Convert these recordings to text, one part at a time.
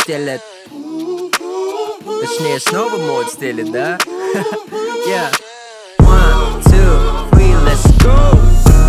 стелет. Точнее, снова мод стелет, да? Yeah. 1, 2, 3, let's go!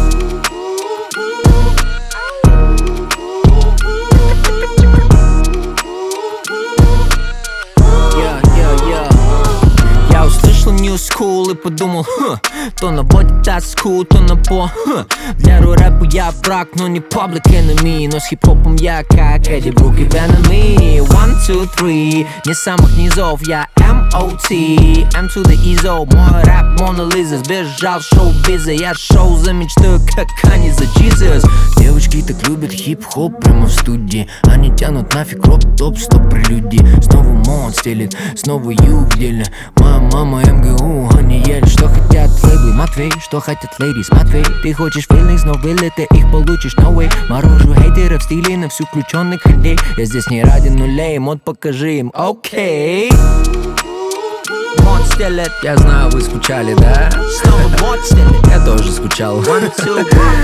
Я услышал New School и подумал, то на боди таску, то на по, Для рэпа я враг, но не public enemy. Но с хип-хопом я как Эдди Брук и Venom. 1, 2, 3, не самых низов, я M.O.T. M to the Ezo, мой рэп Мона Лиза. Сбежал шоу-биза, я шоу замечтаю, как они за Jesus. Девочки так любят хип-хоп прямо в студии. Они тянут нафиг роп-топ, стоп прелюдии. Снова мод стелит, снова юг делит. Моя мама МГУ, они ели, что хотят лейблы. Матвей, что хотят лейдис, Матвей. Ты хочешь feelings, но вылет ты их получишь, no way. Морожу хейтеров в стиле на всю включенных людей. Я здесь не ради нулей, мод покажи им, окей. Мод стелет, я знаю, вы скучали, да? Снова мод стелет, я тоже скучал. 1, 2,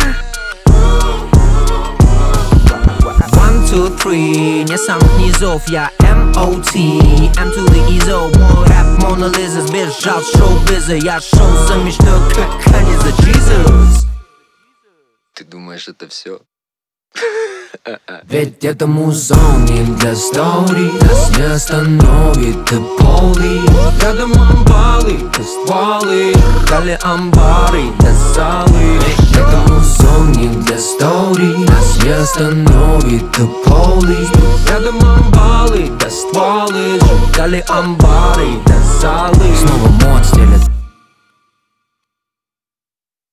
3, не самых низов, я M.O.T. M to the Ezo, мой рэп Мона Лиза. Сбежал шоу-биза, я шоу замечтаю, как они за Jesus. Ты думаешь, это все? Ведь это музон не для стори. Нас не остановит и поли. Рядом амбалы, да стволы. Дали амбары, да залы. Ведь это музон не для стори. Нас не остановит и поли. Рядом амбалы, да стволы. Дали амбары, да залы. Снова мод стелет.